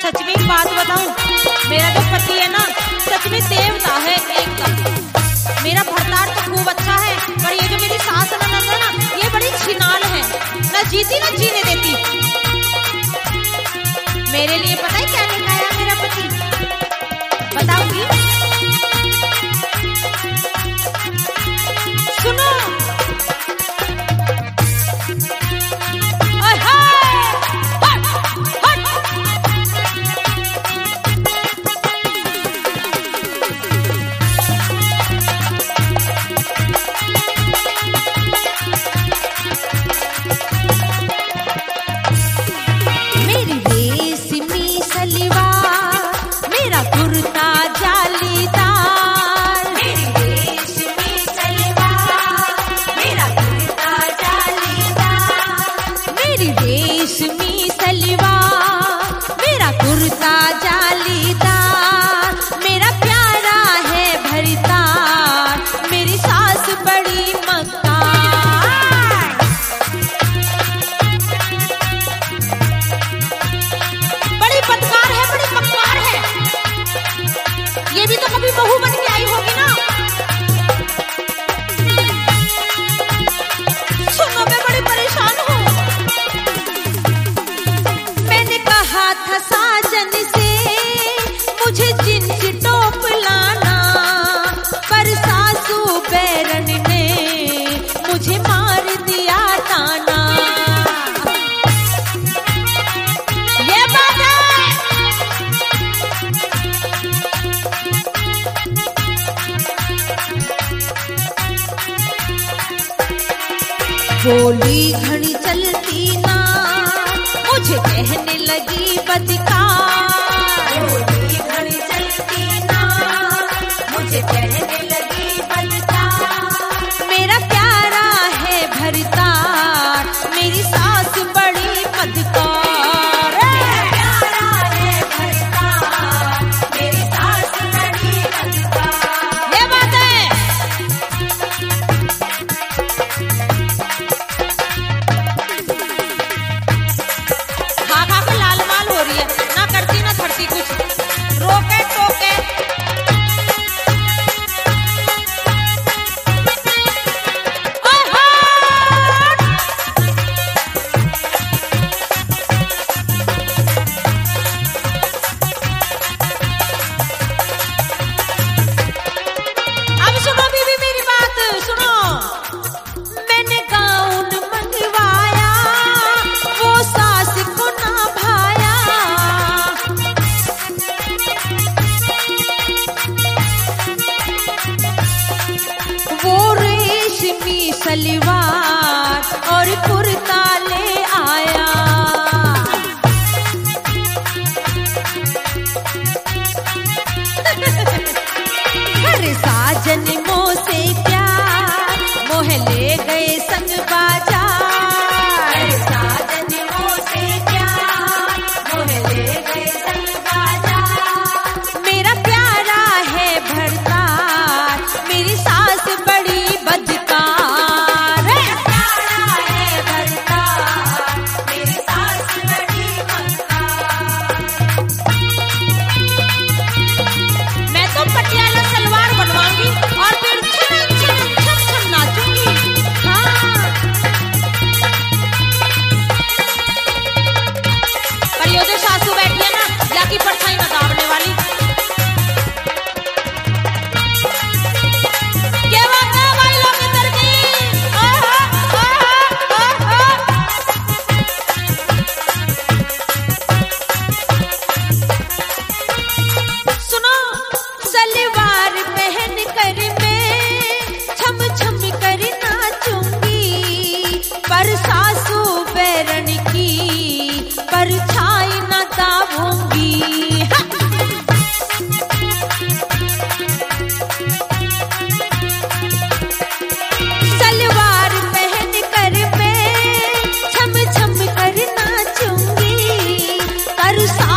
सच में एक बात बताऊं, मेरा जो पति है ना सच में देवता है एकदम। मेरा भरतार तो खूब अच्छा है, पर ये जो मेरी सास ननद है ना ये बड़ी छिनाल है, ना जीती ना जीने देती। मेरे लिए पता है क्या लेकर आया मेरा पति, बताऊंगी, सुनो। ये भी तो कभी बहू बन के आई होगी ना। सुनो मैं बड़ी परेशान हूँ। मैंने कहा था साजन से मुझे जींस टॉप लाना, पर सासू बैरन ने मुझे मार दिया ताना। ये बात है। गोली घड़ी चलती ना मुझे कहने लगी बदकार। गोली घड़ी चलती ना मुझे कहने लगी बदकार। मेरा प्यारा है भरतार, मेरी सास बड़ी मदकार। मेरा प्यारा है भरतार, मेरी सास बड़ी मदकार। ये बात है। ना करती ना धरती कुछ, रोके टोके। अब सुनो बीबी मेरी बात सुनो। मैंने गाउन मंगवाया, वो सास को ना भाया। वो रेशमी सलवार और कुर्ता ले आया। अरे साजन मोह से प्यार, मोह ले गए संग बाजार। अरे साजन मोह से प्यार, मोह ले गए संग बाजार। मेरा प्यारा है भरतार, मेरी सास बड़ी बदकार। प्यारा है भरतार, मेरी सास बड़ी बदकार। मैं तो पटियाला सलवार बनवाऊंगी और फिर छम छम छम छम नाचूंगी। हाँ, पर ये जो सासू बैठी है ना जाकी परछाई में दावने वाली। क्या बात है भाई लोग इधर की। सुनो सलवार पहन कर मैं छम छम कर नाचूंगी, पर सासू बैरन की परछाई न दाबूंगी। सलवार पहन कर मैं छम छम कर नाचूंगी, पर